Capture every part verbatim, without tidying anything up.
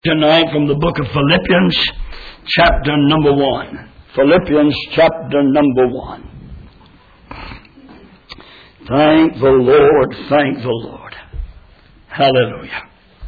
Tonight from the book of Philippians, chapter number one. Philippians, chapter number one. Thank the Lord, thank the Lord. Hallelujah.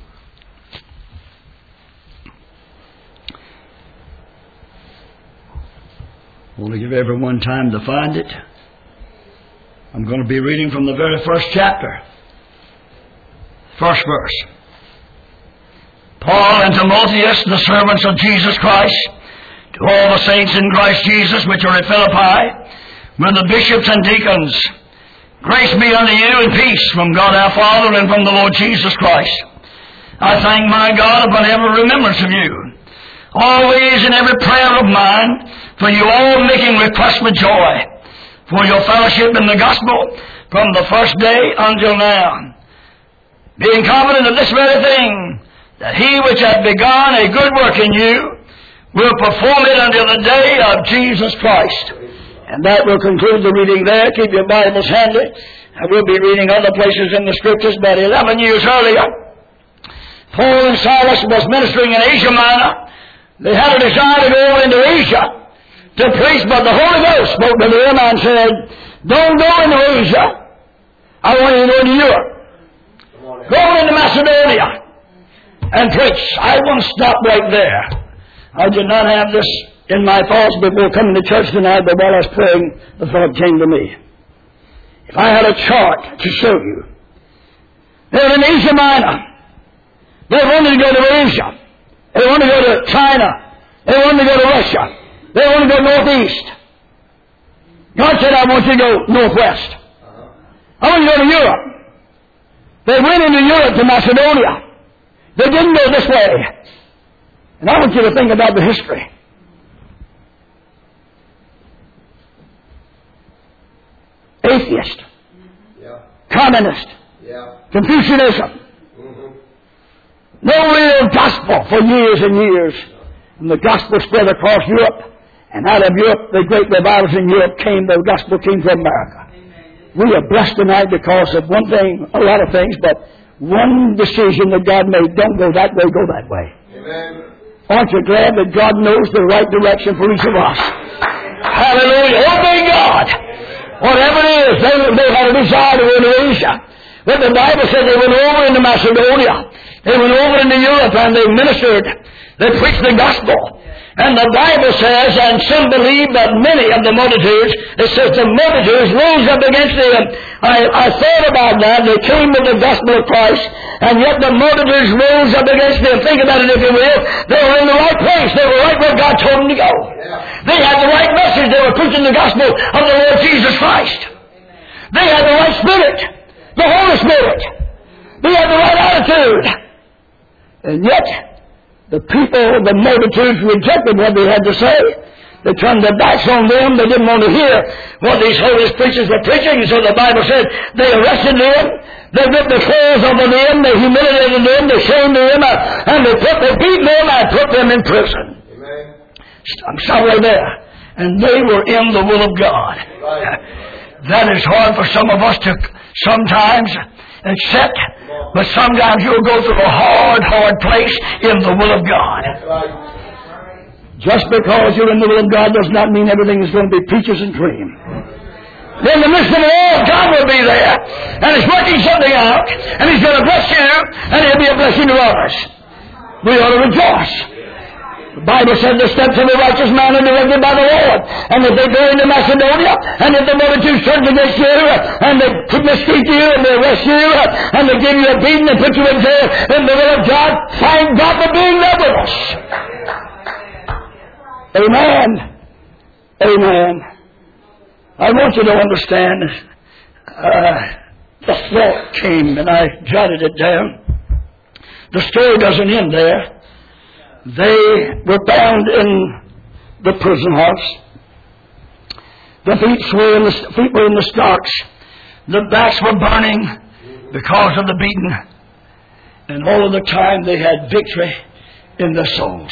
I want to give everyone time to find it. I'm going to be reading from the very first chapter. First verse. Paul and Timotheus, the servants of Jesus Christ, to all the saints in Christ Jesus which are at Philippi, with the bishops and deacons, grace be unto you and peace from God our Father and from the Lord Jesus Christ. I thank my God upon every remembrance of you, always in every prayer of mine, for you all making request with joy, for your fellowship in the gospel from the first day until now, being confident of this very thing, that he which hath begun a good work in you will perform it until the day of Jesus Christ. And that will conclude the reading there. Keep your Bibles handy. I will be reading other places in the Scriptures, but eleven years earlier, Paul and Silas was ministering in Asia Minor. They had a desire to go into Asia to preach, but the Holy Ghost spoke to them and said, don't go into Asia. I want you to go into Europe. Go into Macedonia and preach. I won't stop right there. I did not have this in my thoughts before coming to church tonight, but while I was praying, the thought came to me. If I had a chart to show you, they're in Asia Minor. They wanted to go to Asia. They wanted to go to China. They wanted to go to Russia. They wanted to go northeast. God said, I want you to go northwest. I want you to go to Europe. They went into Europe to Macedonia. They didn't go this way. And I want you to think about the history. Atheist. Yeah. Communist. Yeah. Confucianism. Mm-hmm. No real gospel for years and years. And the gospel spread across Europe. And out of Europe, the great revivals in Europe came, the gospel came to America. Amen. We are blessed tonight because of one thing, a lot of things, but one decision that God made. Don't go that way, go that way. Amen. Aren't you glad that God knows the right direction for each of us? Hallelujah. Obey God. Whatever it is, they, they had a desire to go to Asia. But the Bible said they went over into Macedonia. They went over into Europe and they ministered. They preached the gospel. And the Bible says, and some believe that many of the multitudes, it says the multitudes rose up against them. I, I thought about that. They came with the gospel of Christ, and yet the multitudes rose up against them. Think about it, if you will. They were in the right place. They were right where God told them to go. Yeah. They had the right message. They were preaching the gospel of the Lord Jesus Christ. Amen. They had the right spirit, the Holy Spirit. They had the right attitude. And yet, the people, the multitudes rejected what they had to say. They turned their backs on them. They didn't want to hear what these holy preachers were preaching. So the Bible said they arrested them. They ripped the clothes off of them. They humiliated them. They shamed them. And they put, they beat them and put them in prison. Amen. I'm sorry there. And they were in the will of God. Right. That is hard for some of us to sometimes accept. But sometimes you'll go through a hard, hard place in the will of God. Just because you're in the will of God does not mean everything is going to be peaches and cream. In the midst of it all, God will be there. And He's working something out. And He's going to bless you. And He'll be a blessing to others. We ought to rejoice. The Bible said the steps of the righteous man are directed by the Lord. And if they go into Macedonia, and if the multitude turns against you, and they mistreat you, and they arrest you, and they give you a beating and put you in jail, in the will of God, thank God for being there with us. Amen. Amen. I want you to understand, uh, the thought came, and I jotted it down. The story doesn't end there. They were bound in the prison house. The feet were in the, feet were in the stocks. The backs were burning because of the beating. And all of the time they had victory in their souls.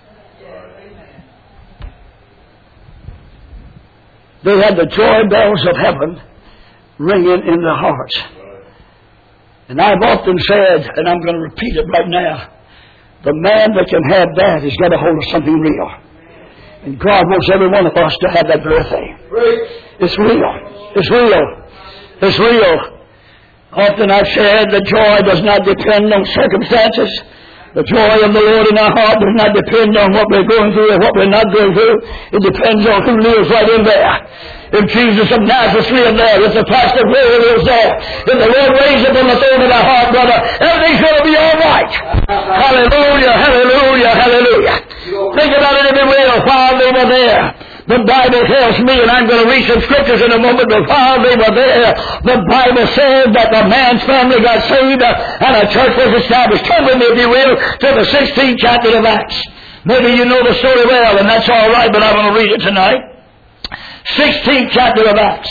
They had the joy bells of heaven ringing in their hearts. And I've often said, and I'm going to repeat it right now, The man that can have that has got a hold of something real. And God wants every one of us to have that very thing. It's real. It's real. It's real. Often I've said that joy does not depend on circumstances. The joy of the Lord in our heart does not depend on what we're going through or what we're not going through. It depends on who lives right in there. If Jesus of Nazareth lived there, if the Christ of glory lives there, if the Lord raised up on the throne of our heart, brother, everything's going to be all right. Hallelujah, hallelujah, hallelujah. Think about it if you will, while they were there. The Bible tells me, and I'm going to read some scriptures in a moment, but while they were there, the Bible said that the man's family got saved and a church was established. Turn with me, if you will, to the sixteenth chapter of Acts. Maybe you know the story well, and that's all right, but I'm going to read it tonight. sixteenth chapter of Acts,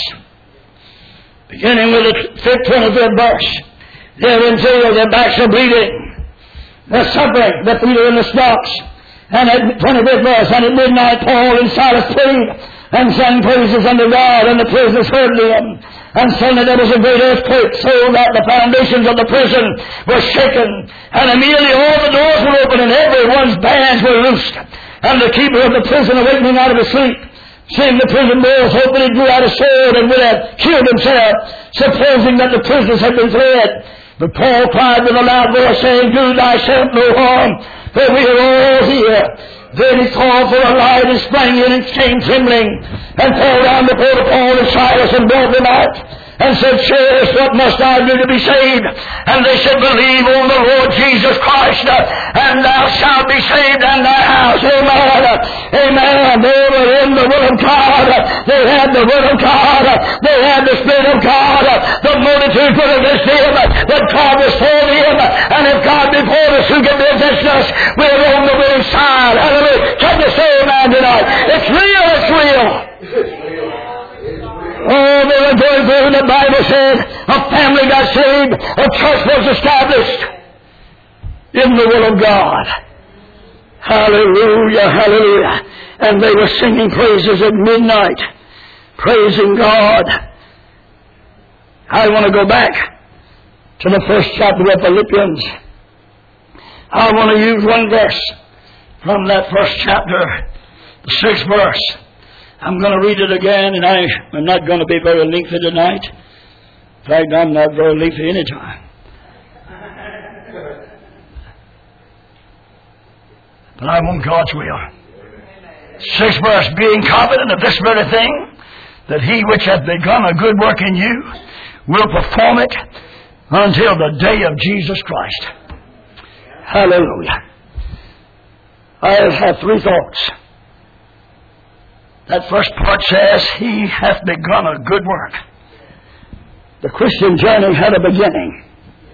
beginning with the twenty-fifth verse. They're in jail, their backs are bleeding, they're suffering, they're bleeding in the stocks. And at twenty-fifth verse, and at midnight Paul and Silas prayed and sang praises unto God, and the prisoners heard them. And suddenly there was a great earthquake, so that the foundations of the prison were shaken, and immediately all the doors were open, and everyone's bands were loosed. And the keeper of the prison, awakening out of his sleep, seeing the prison doors open, he drew out a sword and would have killed himself, supposing that the prisoners had been fled. But Paul cried with a loud voice, saying, Do thyself no harm, for we are all here. Then he called for a light and sprang in and came trembling, and fell down before the Paul and Silas and brought them out, and said, Sirs, what must I do to be saved? And they said, Believe on the Lord Jesus Christ, and thou shalt be saved and thy house. Amen. Amen. They were in the Word of God. They had the Word of God. They had the Spirit of God. The multitude were against them, but God was for them. And if God be for us, who can be against us? We're on the winning side. Hallelujah. Can you say amen tonight? It's real. It's real. Oh, they were going through, and the Bible said a family got saved, a church was established in the will of God. Hallelujah, hallelujah. And they were singing praises at midnight, praising God. I want to go back to the first chapter of Philippians. I want to use one verse from that first chapter, the sixth verse. I'm going to read it again, and I am not going to be very lengthy tonight. In fact, I'm not very lengthy any time. But I want God's will. Sixth verse, being confident of this very thing, that he which hath begun a good work in you will perform it until the day of Jesus Christ. Hallelujah. I have three thoughts. That first part says, He hath begun a good work. The Christian journey had a beginning.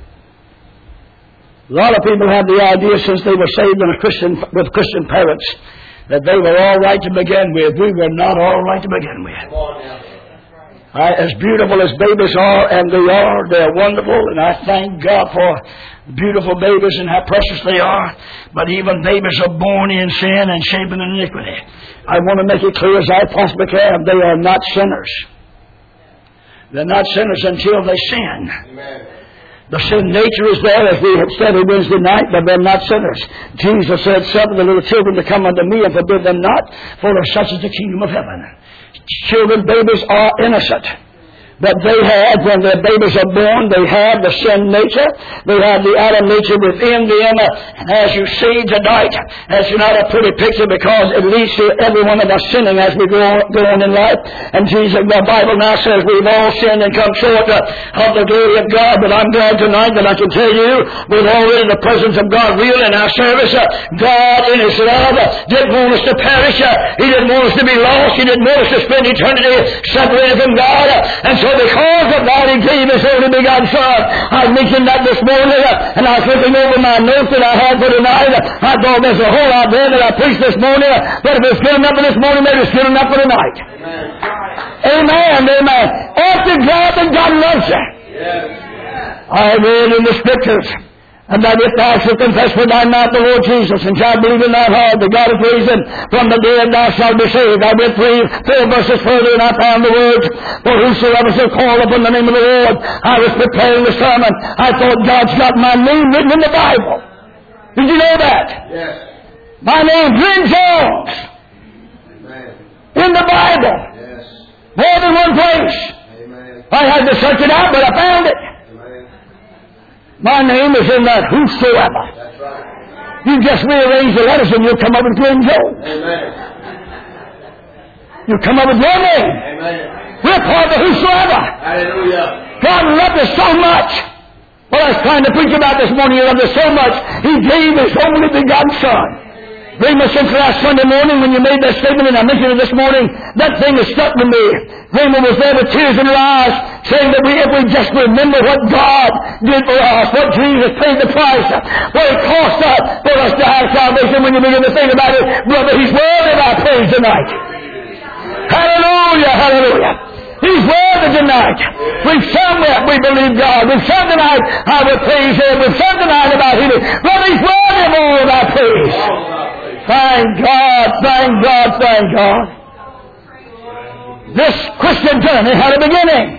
A lot of people have the idea, since they were saved in a Christian, with Christian parents, that they were all right to begin with. We were not all right to begin with. I, as beautiful as babies are, and they are, they're wonderful, and I thank God for beautiful babies and how precious they are. But even babies are born in sin and shaped in iniquity. I want to make it clear as I possibly can, they are not sinners. They're not sinners until they sin. Amen. The sin nature is there, as we had studied Wednesday night, but they're not sinners. Jesus said, Suffer the little children to come unto me, and forbid them not, for of such is the kingdom of heaven. Children, babies are innocent. But they have, when their babies are born, they have the sin nature. They have the Adam nature within them. And as you see tonight, that's not a pretty picture, because it leads to every one of us sinning as we go on, go on in life. And Jesus, the Bible now says we've all sinned and come short of the glory of God. But I'm glad tonight that I can tell you, with already the presence of God real in our service, God in His love didn't want us to perish. He didn't want us to be lost. He didn't want us to spend eternity separated from God. And so So because of that, He gave His only begotten Son. I mentioned that this morning, and I was looking over my notes that I had for tonight. I thought there's a whole lot there that I preached this morning, but if it's good enough for this morning, maybe it's good enough for tonight. Amen. Amen. Amen. After God, that God loves you. Yes. I read in the Scriptures, and that if thou shalt confess with thy mouth the Lord Jesus, and shalt believe in thy heart that God hath raised him from the dead, thou shalt be saved. I went three, four verses further, and I found the words, For whosoever shall call upon the name of the Lord. I was preparing the sermon. I thought, God's got my name written in the Bible. Did you know that? Yes. My name's Lynn Jones. Amen. In the Bible. Yes. More than one place. Amen. I had to search it out, but I found it. Amen. My name is in that whosoever. That's right. You just rearrange the letters and you'll come up with Lynn Jones. Amen. You'll come up with your name. Amen. We're part of the whosoever. Hallelujah. God loved us so much. What I was trying to preach about this morning, He loved us so much, He gave His only begotten Son. Very much since last Sunday morning when you made that statement, and I mentioned it this morning, that thing has stuck with me. Raymond was there with tears in her eyes, saying that we, if we just remember what God did for us, what Jesus paid the price, what it cost us for us to have salvation, when you begin to think about it, brother, He's worthy of our praise tonight. Hallelujah, hallelujah. He's worthy tonight. We've sung that we believe God. We've sung tonight how we praise Him. We've sung tonight about Him. Brother, He's worthy of all of our praise. Thank God, thank God, thank God. This Christian journey had a beginning.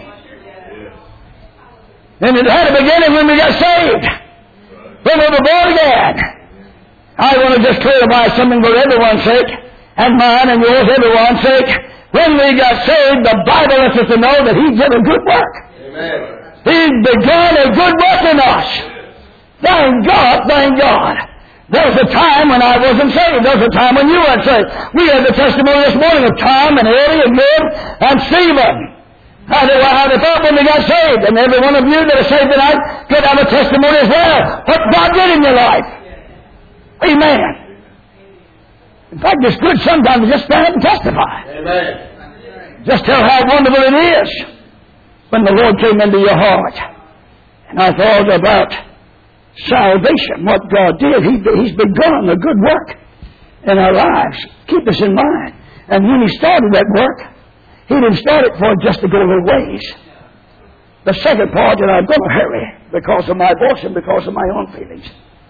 And it had a beginning when we got saved. When we were born again. I want to just clarify something for everyone's sake, and mine and yours, everyone's sake. When we got saved, the Bible lets us to know that He did a good work. Amen. He began a good work in us. Thank God, thank God. There was a time when I wasn't saved. There was a time when you weren't saved. We had the testimony this morning of Tom and Eddie and Lib and Stephen. How they, how they felt when they got saved. And every one of you that is saved tonight could have a testimony as well. What God did in your life. Amen. In fact, it's good sometimes to just stand up and testify. Amen. Just tell how wonderful it is when the Lord came into your heart. And I thought about salvation, what God did. He, he's begun a good work in our lives. Keep this in mind. And when He started that work, He didn't start it for just to go little ways. The second part, and I'm going to hurry because of my voice and because of my own feelings.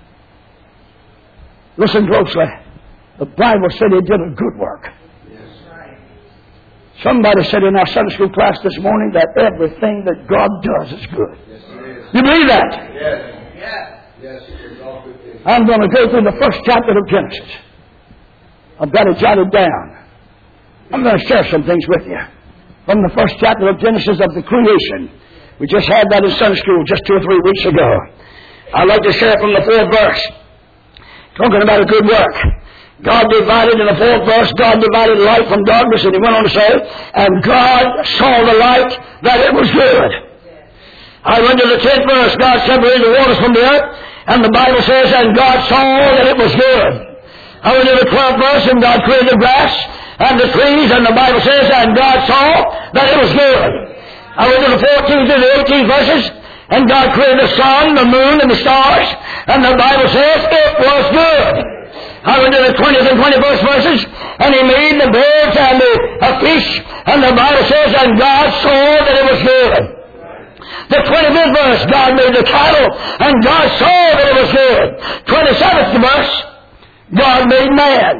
Listen closely. The Bible said He did a good work. Yes. Somebody said in our Sunday school class this morning that everything that God does is good. Yes, it is. You believe that? Yes. Yes. Yes, it is all good things. I'm going to go through the first chapter of Genesis. I've got it jotted down. I'm going to share some things with you. From the first chapter of Genesis of the creation. We just had that in Sunday school just two or three weeks ago. I'd like to share from the fourth verse. Talking about a good work. God divided in the fourth verse, God divided light from darkness, and He went on to say, and God saw the light that it was good. I went to the tenth verse, God separated the waters from the earth, and the Bible says, and God saw that it was good. I went to the twelfth verse, and God created the grass and the trees, and the Bible says, and God saw that it was good. I went to the fourteenth and the eighteenth verses, and God created the sun, the moon, and the stars, and the Bible says it was good. I went to the twentieth and twenty-first verses, and He made the birds and the uh, fish, and the Bible says, and God saw that it was good. The twenty-fifth verse, God made the cattle, and God saw that it was good. twenty-seventh verse, God made man.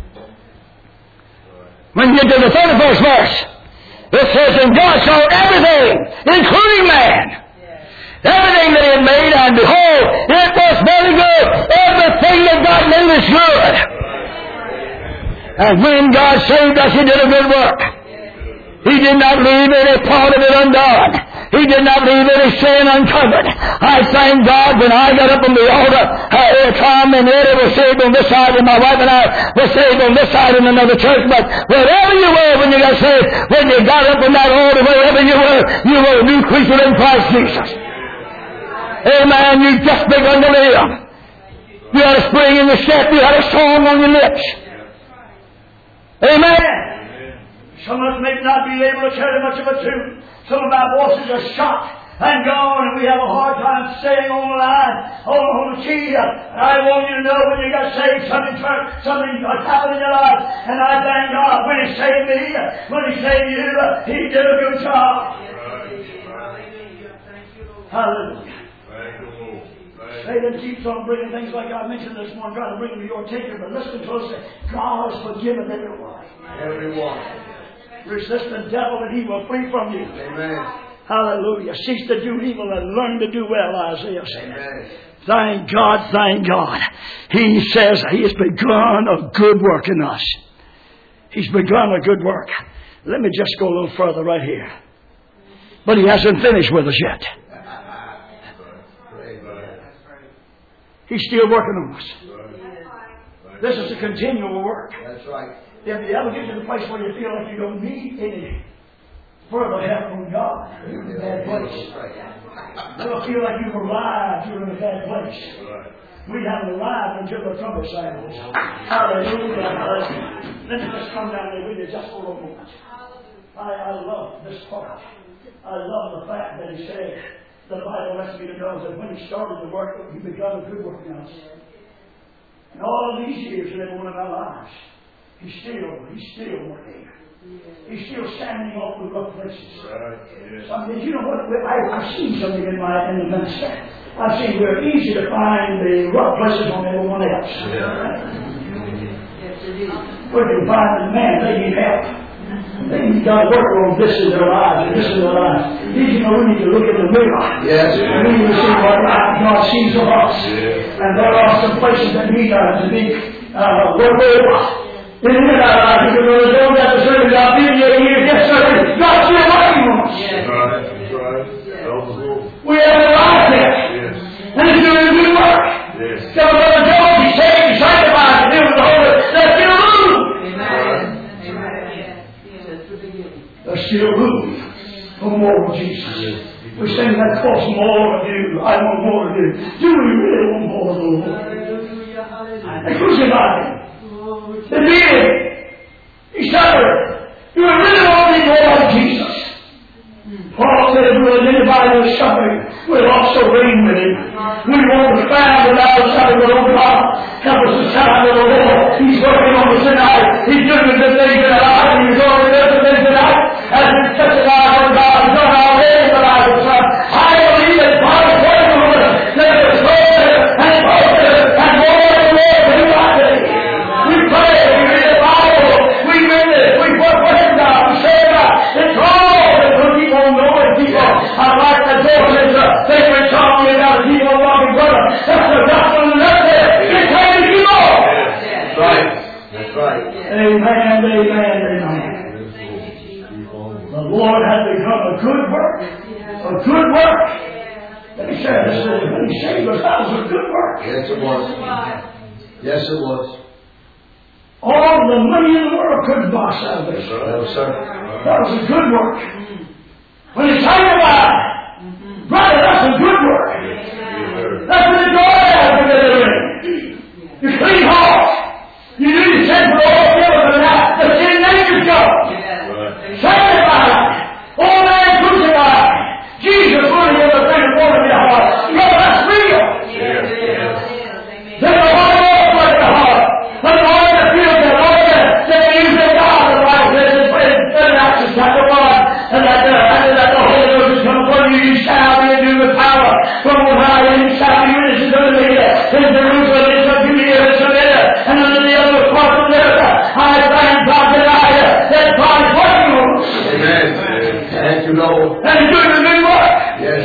When you get to the thirty-first verse, it says, and God saw everything, including man. Everything that He had made, and behold, it was very good. Everything that God made is good. And when God saved us, He did a good work. He did not leave any part of it undone. He did not leave any sin uncovered. I thank God when I got up on the altar, uh, Tom and Eddie were saved on this side, and my wife and I were saved on this side in another church. But wherever you were when you got saved, when you got up on that altar, wherever you were, you were a new creature in Christ Jesus. Amen. You just begun to live. You had a spring in your step. You had a song on your lips. Amen. Some of us may not be able to carry much of a tune. Some of our voices are shot and gone, and we have a hard time staying on the line, on, on the key. I want you to know when you got saved, something something happened in your life. And I thank God when He saved me, when He saved you, He did a good job. Hallelujah. Satan keeps on bringing things like I mentioned this morning, trying to bring them to your attention, but listen closely. God has forgiven everyone. Everyone. Resist the devil and he will flee from you. Amen. Hallelujah. Cease to do evil and learn to do well, Isaiah said. Amen. Thank God, thank God. He says He has begun a good work in us. He's begun a good work. Let me just go a little further right here. But He hasn't finished with us yet. He's still working on us. This is a continual work. That's right. If you ever get to the place where you feel like you don't need any further help from God, you're in a bad place. You don't feel like you've arrived, you're in a bad place. We haven't arrived until the trumpet sounds. Hallelujah. Hallelujah. Let me just come down there with you just for a moment. I, I love this part. I love the fact that He said, the Bible lets me to know that when He started the work, He begun a good work in us. And all these years in every one of our lives, He's still, He's still working. He's still standing off the rough places. Right. Yes. Some days, you know what? I, I've seen something in my in the ministry. I've seen where it's easy to find the rough places on everyone else. Yeah. Where you find the man, they need help. They need God to work on this in their lives and this in their lives. Did you know we need to look in the mirror? Yes. We need to see what God sees of us. Yes. And there are some places that need us to be uh, worked over. In our lives, because we don't have to serve God fifty-eight years, yes, sir. God's still working on us. That's right. That's right. We haven't arrived yet. Yes. And He's doing good work. Yes. So Brother Job, He's saved, He's sanctified, He's filled with the Holy Ghost. There's still room. Amen. There's still room for more of Jesus. Yes. We sing that false more of you. I want more of you. Do we really want more of the Lord? And crucified Him. The being, He suffered. You would really want to be more like Jesus. Paul said, if anybody who is suffering, we'll also reign with Him. We want to stand without suffering, but oh God, help us to stand with the Lord. He's working on us tonight. He's doing the things in our life, and He's going to do the things tonight. As we testify for God, He's done already in the life of Son. I believe that God is working on us. Let us go there and go there and more and more to do our thing. We pray, we read the Bible, we read it, we worship God, we say God. It's all that will keep on going, people. I like that Jordan's uh, favorite song about keep on walking, brother. That's the gospel and that's it. It's time to keep on. That's right. That's right. Amen, amen, amen. The Lord has begun a good work. A good work. Let me say this, when He saved us, that was a good work. Yes, it was. Yes, it was. All the money in the world couldn't buy salvation. No, sir. That was a good work. When He sanctified, brother, that's a good work. That's what the joy of it. You clean heart. You do your sin for all guilt and that. The sin natures go. Sanctified. All man crucified. Jesus really is the thing that wanted in your heart. Brother, that's real. There's a Holy Ghost work in the heart. But all that feels that, all that, that they use their God, the Bible says in Acts chapter one, and that, uh, and that the Holy Ghost is come upon you, you shall be endued with power from on high, and you shall be witnesses unto me in Jerusalem, in Judea, and Samaria, and unto the other parts of the earth. I thank God tonight that God is working on us. Amen. Thank you, Lord. And He's doing the good work. Yes.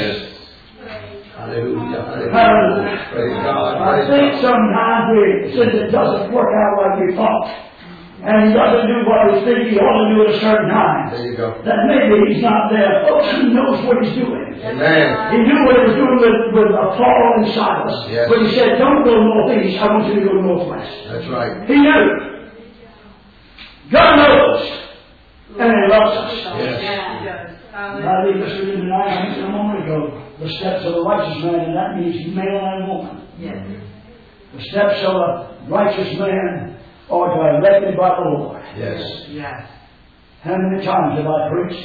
Hallelujah. Hallelujah. Praise God. I think sometimes we, since it doesn't work out like we thought, and He doesn't do what we think He ought to do at a certain time, There you go. that maybe He's not there. Folks, He knows what He's doing. Amen. He knew what He was doing with, with Paul and Silas. Yes. When He said, don't go northeast, I want you to go northwest. That's right. He knew. God knows. And He loves us. Yes. I believe this was tonight, I mentioned a moment ago, the steps of a righteous man, and that means male and woman. Yes. The steps of a righteous man are directed by the Lord. Yes. Yes. How many times have I preached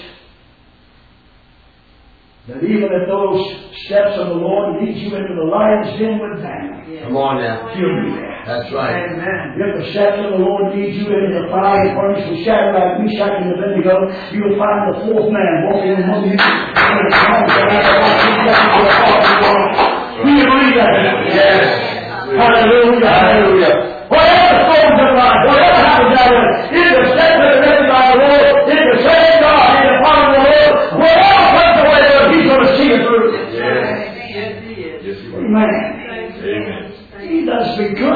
that even if those steps of the Lord lead you into the lion's den with Daniel, Yes. Come on now. He'll be there. That's right. Amen. If the steps of the Lord lead you into the fiery furnace with Shadrach, Meshach, and Abednego, you will find the fourth man walking among you. And the tongues that have the light of death will fall from God. Do you believe that? Yes. Hallelujah. Hallelujah. Whatever storms of life, whatever happens out there, if the steps that are written by the Lord, if the same God, if the Father of the Lord, whatever comes away, He's going to see it through. Yes. Yes, He is. Yes, you are. Amen. Amen. He does begun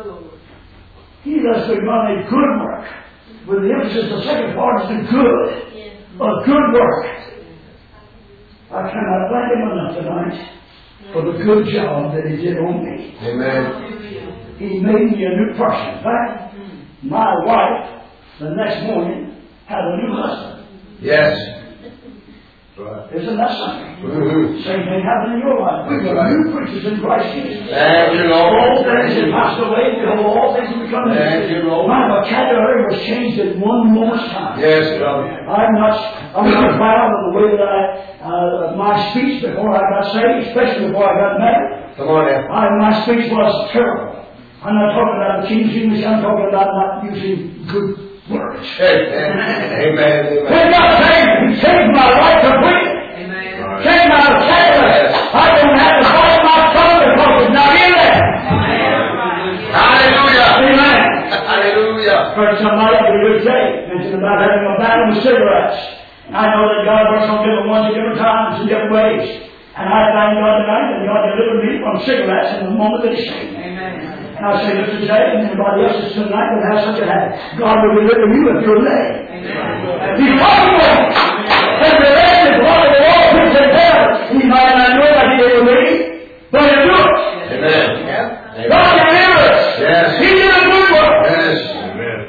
He that's begun a good work. With the emphasis, the second part is the good. A good work. I cannot thank him enough tonight for the good job that he did on me. Amen. He made me a new person. In fact, my wife, the next morning, had a new husband. Yes. Right. Isn't that something? Mm-hmm. Same thing happened in your life. We That's are right. new creatures in Christ Jesus. Thank you, All Lord. things have passed away. Behold, all things have become new. Thank you, Lord. My vocabulary was changed at one moment's time. Yes, brother. I'm not, I'm not proud of the way that I, uh, my speech before I got saved, especially before I got married. Come on now. I, my speech was terrible. I'm not talking about the King James, I'm talking about not using good words. Amen. Amen. When Amen. God saved me, He saved my life completely. Right. Changed my vocabulary. I don't have to fight my tongue because it's not in there. Hallelujah. Amen. Hallelujah. Heard somebody the other day mention about having a battle with cigarettes. And I know that God works on different ones at different times in different ways. And I thank God tonight that God delivered me from cigarettes in the moment that He saved me. Amen. And I say this today, and anybody else is tonight that has such a habit. God will deliver you if you're led. He's possible. And the led is one of the all things in heaven. He might not know that He did me, but He'll do it. Amen. God can hear us. Yes. He did a good work. Yes. Amen.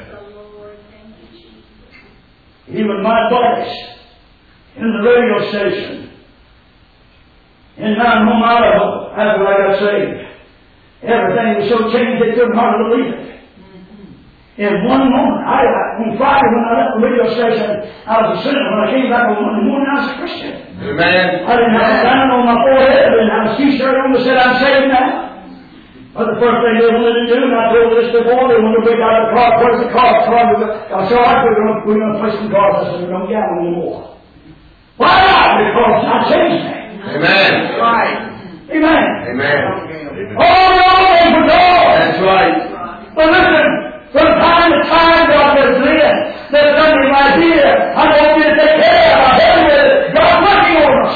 Even my voice in the radio station in Mount Home, Idaho, after I got saved. Everything was so changed they couldn't hardly believe it. In one moment, I, on Friday when I left the radio station, I was a sinner. When I came back on Monday morning, I was a Christian. Amen. I didn't have a crown on my forehead. I didn't have a t-shirt on that said I'm saved now. But the first thing they wanted to do, and I told this before, they wanted to bring out the car. Where's the car? car? I said, all right, we're going we're going to play some cards. I said, we don't gamble anymore. Why not? Because I changed me. Amen. Right. Amen. Amen. All the old things were gone. That's right. But listen, from time to time, God says, Leah, there's something right here. I want you to take care of. I help you. God's working on us.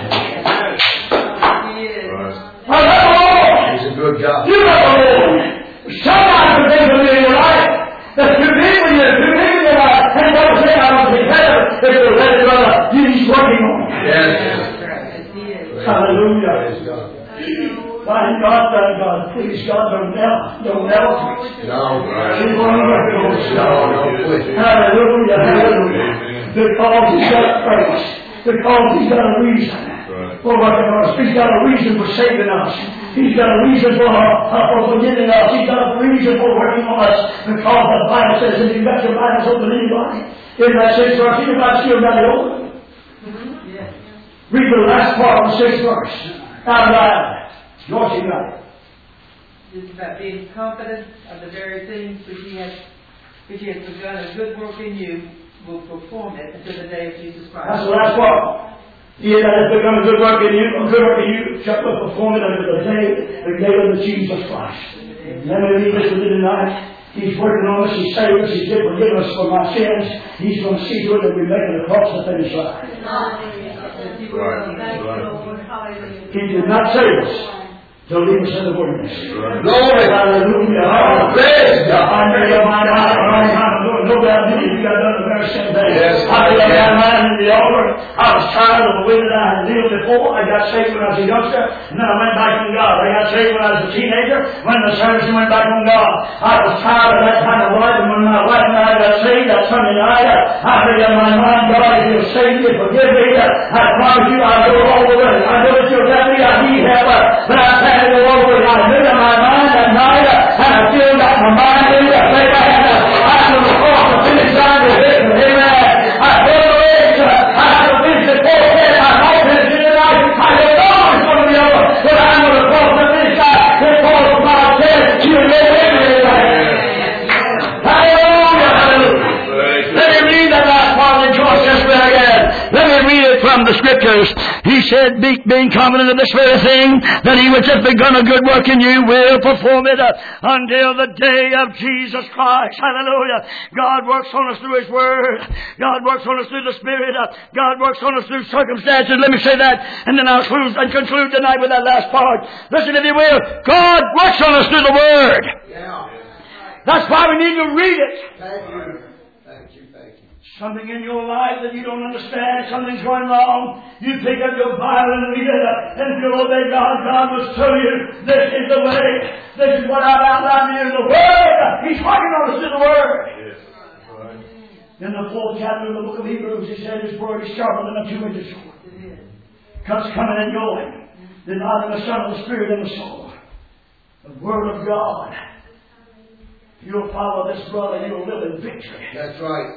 I love the Lord. He's a good God. You love the Lord. Sometimes the things will be in your life that's too big for you, too big for your life. And God will say, I don't think better if you'll let it brother. He's working on you. Yes. Hallelujah. Praise God. Thank God, thank God. Please God, don't never, don't never quit. No. Keep on working on us. No, no, quit. Hallelujah, hallelujah. Because He's got a purpose. Because He's got a reason for working on us. He's got a reason for saving us. He's got a reason for, uh, for forgiving us. He's got a reason for working on us. Because the Bible says, if you've got your Bibles open, anybody, in that sixth verse, anybody still got it open? Read the last part of the sixth verse. Out loud. George, you got it. It's about being confident of the very things which He has, which He has begun a good work in you, will perform it until the day of Jesus Christ. That's the last part. He that has begun a good work in you, a good work in you, shall perform it until the day, the day of Jesus Christ. Let me read this with you tonight. He's working on us. He's saved us. He's forgiven us for my sins. He's going to see to it that we make it across the finish line. He did not save us to leave us in the wilderness. Glory. Hallelujah. Praise God. I made up my mind. No doubt you got done the very same thing. Yes. I made up my mind in the altar. I was tired of the way that I had lived before. I got saved when I was a youngster, and then I went back on God. I got saved when I was a teenager, went to service and went back on God. I was tired of that kind of life, and when my wife and I got saved that Sunday night, I made up my mind, God, if you'll save me, forgive me, I promise you I'll go all the way. I know that you'll let me, I need help, but I can't go all the way. I made up my mind that night, and I still got my mind in it. I think I had to, I had to cross the finish line with it. Amen. I feel the race. I had to finish the fourth day. I might finish it tonight. I don't know it's going to be over, but I'm going to cross the finish line. Because God said, you'll go with me tonight. Hallelujah. Hallelujah. Let me read that last part of George just read again. Let me read it from the Scriptures. He said, Be, being confident of this very thing, that He which hath begun a good work in you will perform it uh, until the day of Jesus Christ. Hallelujah. God works on us through His Word. God works on us through the Spirit. Uh, God works on us through circumstances. Let me say that, and then I'll conclude, and conclude tonight with that last part. Listen, if you will. God works on us through the Word. Yeah. That's why we need to read it. Thank you. Thank you. Thank you. Something in your life that you don't understand, something's going wrong. You pick up your Bible and read it, and if you obey God, God will show you this is the way. This is what I've outlined to you. The Word. He's working on us through the Word. Yes. Right. In the fourth chapter of the book of Hebrews, he said His Word is sharper than a two-edged sword. Cuts coming and going. Dividing the Son of the Spirit and the soul. The Word of God. You'll follow this brother, you'll live in victory. That's right.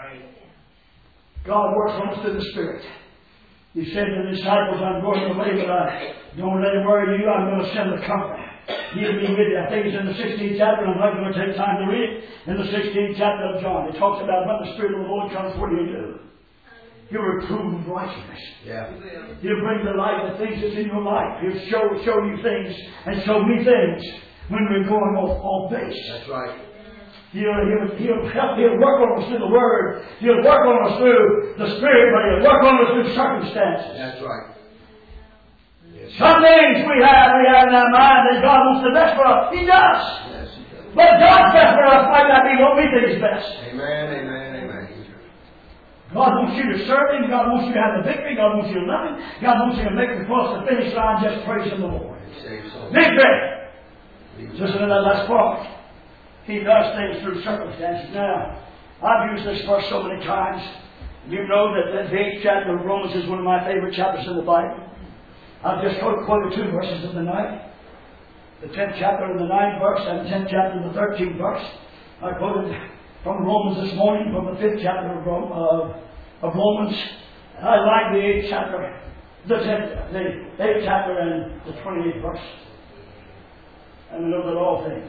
God works on us through the Spirit. He said to the disciples, I'm going away, but I don't let him worry you. I'm going to send the Comforter. He'll be with you. I think it's in the sixteenth chapter. I'm not going to take time to read it. In the sixteenth chapter of John, it talks about when the Spirit of the Lord comes, what do you do? He'll reprove righteousness. Yeah. He'll bring to light the things that's in your life. He'll show, show you things and show me things when we're going off, off base. That's right. He'll, he'll, he'll help, he'll work on us through the Word. He'll work on us through the Spirit, but he'll work on us through circumstances. That's right. Yes. Some things we have, we have in our mind that God wants the best for us. He does. Yes, he does. But God's best for us might not be what we think is best. Amen, amen, amen. God wants you to serve Him. God wants you to have the victory. God wants you to love Him. God wants you to make it across the finish line just praising the Lord. Victory! Listen to that last part. He does things through circumstances. Now, I've used this verse so many times. You know that the eighth chapter of Romans is one of my favorite chapters in the Bible. I've just quoted two verses of the ninth. The tenth chapter and the ninth verse, and the tenth chapter and the thirteenth verse. I quoted from Romans this morning, from the fifth chapter of, Rome, uh, of Romans. I like the eighth chapter, the tenth, the eighth chapter and the twenty-eighth verse. And we know that all things.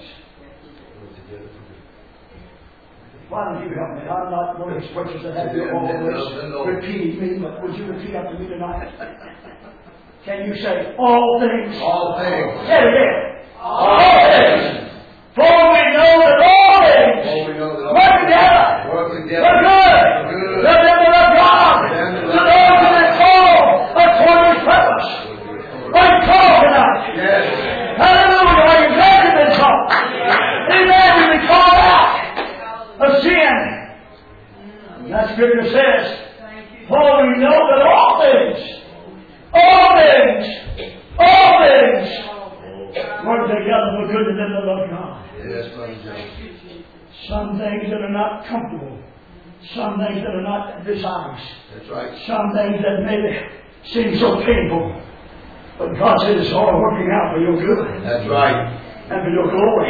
Why don't you help me? I'm not one of those preachers that have you always repeating me, but would you repeat after me tonight? Can you say, all things? All things. Say it again. All, all things. For we know that all things For we know that all work together. Work together. For good. Good. To them that love God. To those that are called according to His purpose. Are you called tonight? Yes. Hallelujah. Are you glad you've been called? Amen. You've been called out of sin. And that scripture says, for we know that all things, all things, all things work together for good to them that love God. Yes, Brother John. Some things that are not comfortable. Some things that are not desirous. That's right. Some things that maybe seem so painful. But God said it's all working out for your good. That's right. And for your glory.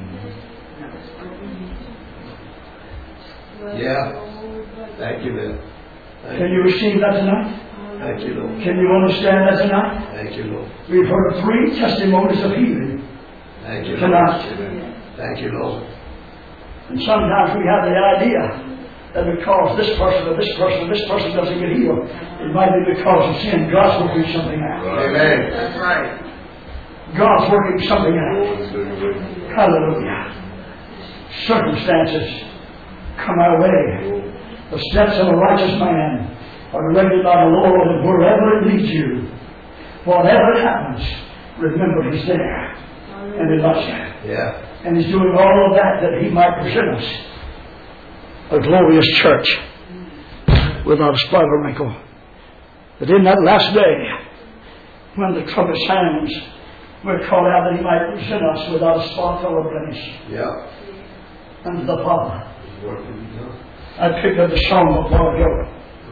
Yeah. Thank you, Bill. Thank Can you receive that tonight? Thank you, Lord. Can you understand that tonight? Thank you, Lord. We've heard three testimonies of healing Thank you, Lord. tonight. Thank you, Lord. And sometimes we have the idea that because this person or this person or this person doesn't get healed, it might be because of sin. God's working something out. Amen. That's right. God's working something out. Hallelujah. Circumstances come our way. The steps of a righteous man are directed by the Lord, and wherever it leads you, whatever happens, remember He's there. And He loves you. Yeah. And He's doing all of that that He might present us a glorious church without a spot or wrinkle. That in that last day, when the trumpet sounds, we're called out that He might present us without a spot or a blemish. Yeah. Unto the Father. I picked up the song of while ago.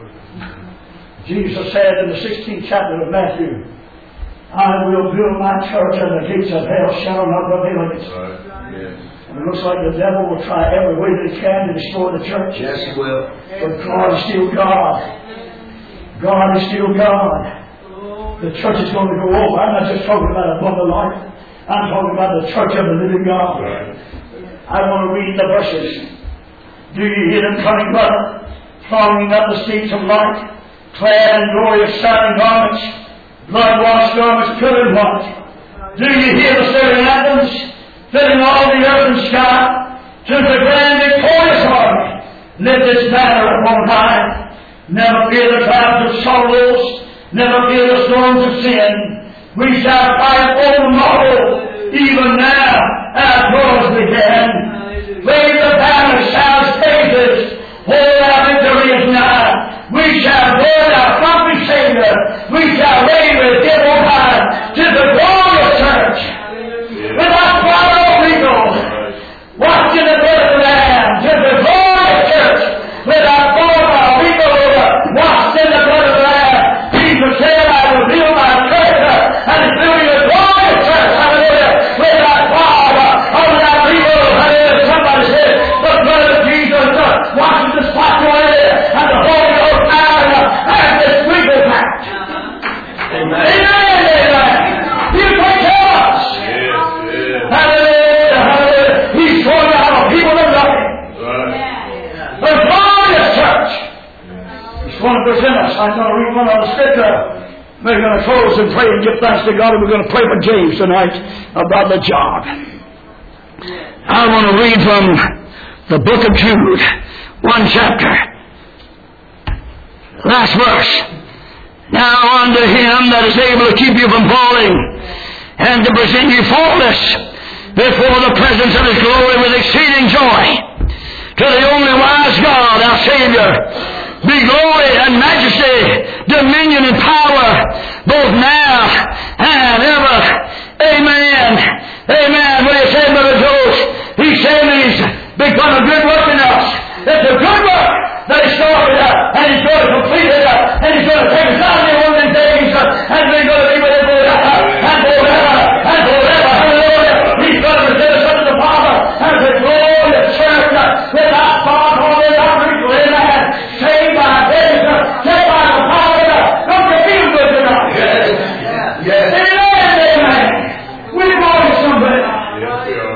Jesus said in the sixteenth chapter of Matthew, I will build my church and the gates of hell shall not prevail against it. Right. Yes. And it looks like the devil will try every way that he can to destroy the church. Yes, he will. But God is still God. God is still God. The church is going to go over. I'm not just talking about a bundle of life. I'm talking about the church of the living God. Right. I want to read the verses. Do you hear them coming, brother? Thronging up the streets of light, clad in glorious shining garments, blood-washed garments, pure and white. Do you hear the stirring anthems, filling all the earth and sky? To the grand victorious army, lift its banner upon high. Never fear the clouds of sorrows, never fear the storms of sin. We shall fight over tomorrow, even now, as wars began. is in us. I'm going to read one of the scripture. We're going to close and pray and give thanks to God, and we're going to pray for James tonight about the job. I want to read from the book of Jude, one chapter. Last verse. Now unto him that is able to keep you from falling, and to present you faultless before the presence of his glory with exceeding joy. To the only wise God, our Savior, be glory and majesty, dominion and power, both now and ever. Amen. Amen. What do you say, Brother Joe? He said he's begun a good work in us. It's a good work that he started up, and he's going to complete it up, and he's going to take us out of the ordinary things, and we're going to be with him forever, and forever, and forever. Hallelujah. He's going to present us unto the Father as a glorious church, without spot or without wrinkle. Amen. Saved by grace, saved by the power. Don't you feel good enough? Yes. Yes. Amen. Amen. We're going somewhere. Yes, we are.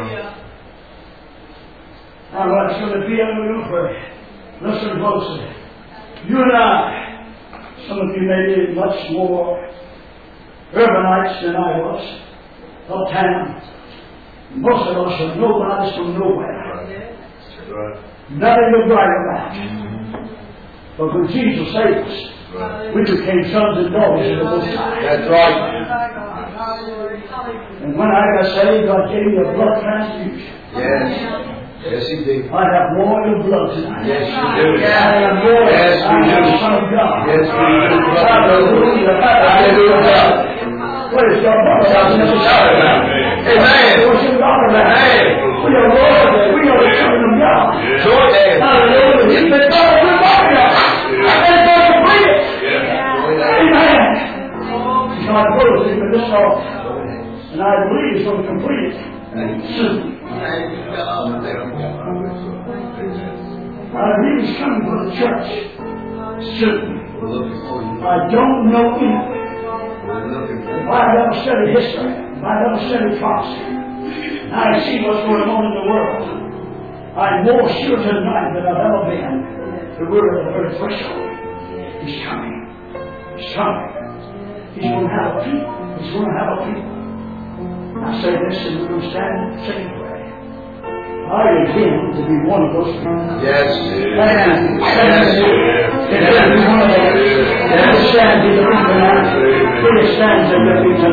Now, what's going to be, I'm going to pray. Listen closely. You and I, some of you may be much more urbanites than I was, uptown. Most of us are nobodies from nowhere. Right. Nothing to brag about. But when Jesus saved us, Right. we became sons and daughters of the Most High. That's right. And when I got saved, God gave me a blood transfusion. Yes. Yes, he did. I have royal blood tonight. Yes, you do. I am royal. Yes, we I am do. the Son of God. Yes, we do. Hallelujah. Hallelujah. Praise God. Brother, that's necessary. Amen. Worship God for that. Amen. We are royal. We are the children of God. Sure, Dad. Hallelujah. He's been God. We're walking up. And then God complete it. Amen. God knows it for this all. And I believe He's going to complete it soon. Thank you, God. Thank you, God. I believe He's coming for the church soon. We're looking for you. I don't know when. We're looking for If I never study history, if I never study prophecy, and I see what's going on in the world, I'm more sure tonight than I've ever been. The word of the very threshold. He's coming. He's coming. He's going to have a people. He's going to have a people. I say this and we're going to stand and sing and pray. I intend to be one of those people. Yes. Amen. Yes. If every one of us, let us stand in the room tonight. Let us stand in the room tonight.